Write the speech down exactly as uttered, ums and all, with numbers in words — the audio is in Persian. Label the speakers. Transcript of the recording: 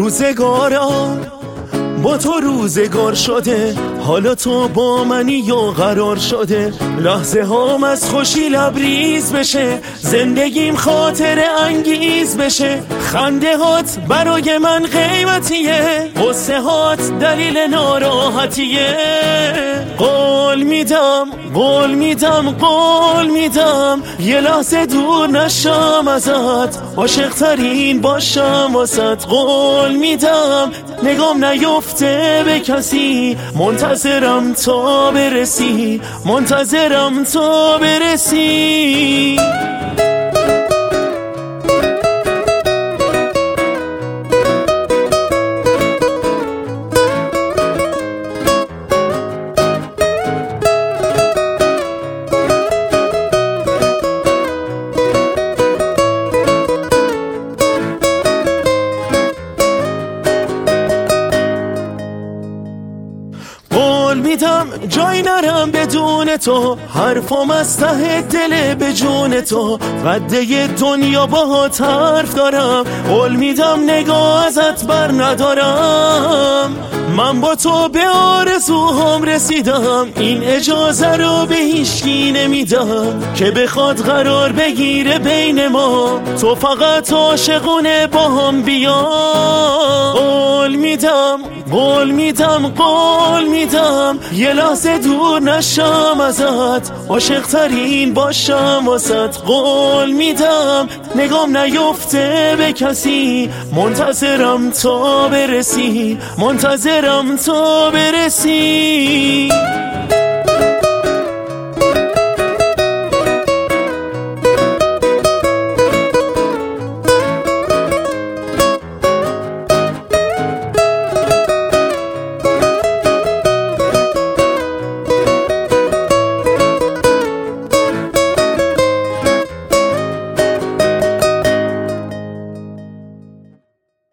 Speaker 1: روزگارا با تو روزگار شده، حالا تو با منی یا قرار شده. لحظه هام از خوشی لبریز بشه، زندگیم خاطر انگیز بشه. خنده هات برای من قیمتیه، غصه هات دلیل ناراحتیه. قول میدم قول میدم قول میدم یه لحظه دور نشم ازت، عاشق ترین باشم واسط. قول میدم نگام نیفته به کسی، منتظرم تا برسی، منتظرم تا برسی. قول میدم جای نرم بدون تو، حرفم از ته دل به جون تو. قده دنیا باهات حرف دارم، قول میدم نگاه ازت بر ندارم. من با تو به آرزوهام رسیدم، این اجازه رو به هیچکی نمیدم که بخواد قرار بگیره بین ما. تو فقط عاشقونه با هم بیا. قول میدم قول میدم قول میدم یه لحظه دور نشم ازت، عاشق ترین باشم واسط. قول میدم نگام نیفته به کسی، منتظرم تا برسی، منتظرم تا برسی.